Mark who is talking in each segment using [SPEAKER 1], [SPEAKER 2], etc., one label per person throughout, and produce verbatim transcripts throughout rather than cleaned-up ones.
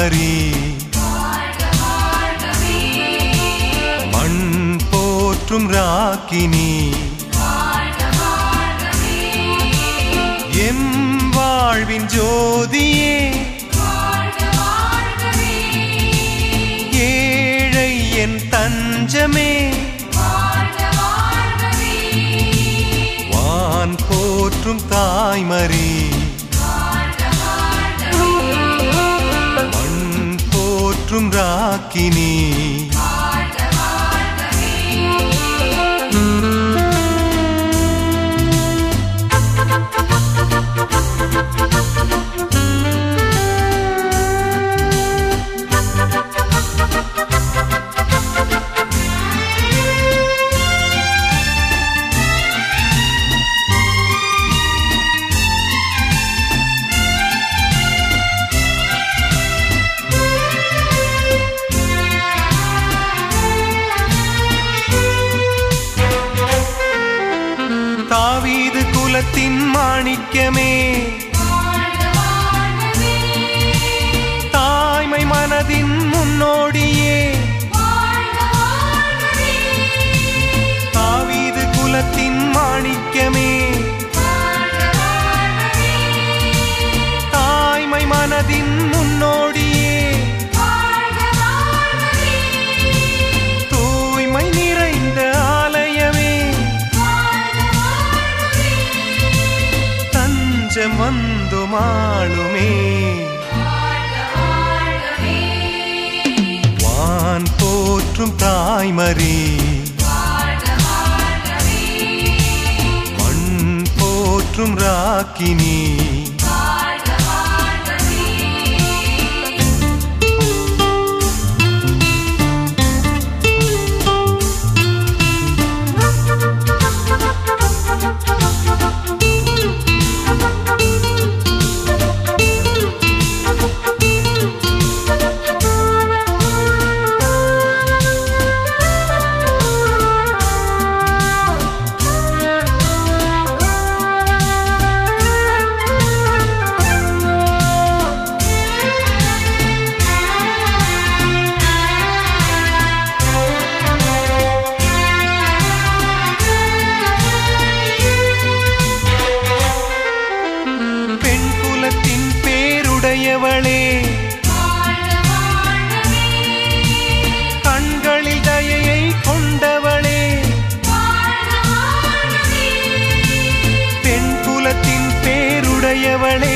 [SPEAKER 1] தாய்மறி மண் போற்றும் ராக்கினி எம் வாழ்வின் ஜோதியே ஏழை என் தஞ்சமே வான் போற்றும் தாய்மறி மண் போற்றும் ராக்கினி தாவீது குலத்தின் மாணிக்கமே தாய்மை மனதின் முன்னோடியே தாவீது குலத்தின் மாணிக்கமே தாய்மை மனதின் முன்னோடியே தூய்மை நிறைந்த ஆலயமே வந்து மாளுமே வான் போற்றும் தாய்மறி மண் போற்றும் ராக்கினி உடையவளே கண்களில் தயையை கொண்டவளே பெண் குலத்தின் பேருடையவளே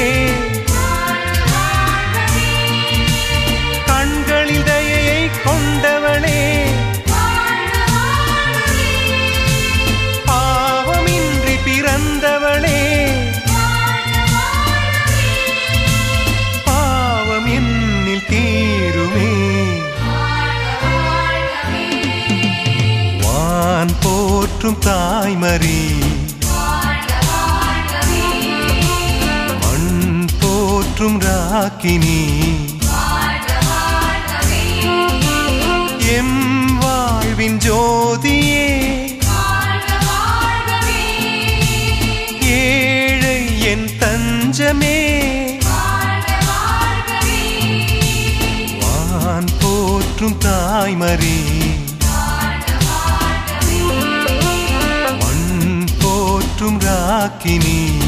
[SPEAKER 1] கண்களில் தயையை கொண்டவளே பாவமின்றி பிறந்தவளே தீருமே வான் போற்றும் தாய்மறி மண் போற்றும் ராக்கினி எம் வாழ்வின் ஜோதியே ஏழை என் தஞ்சமே வான் போற்றும் தாய்மறி மண் போற்றும் ராக்கினி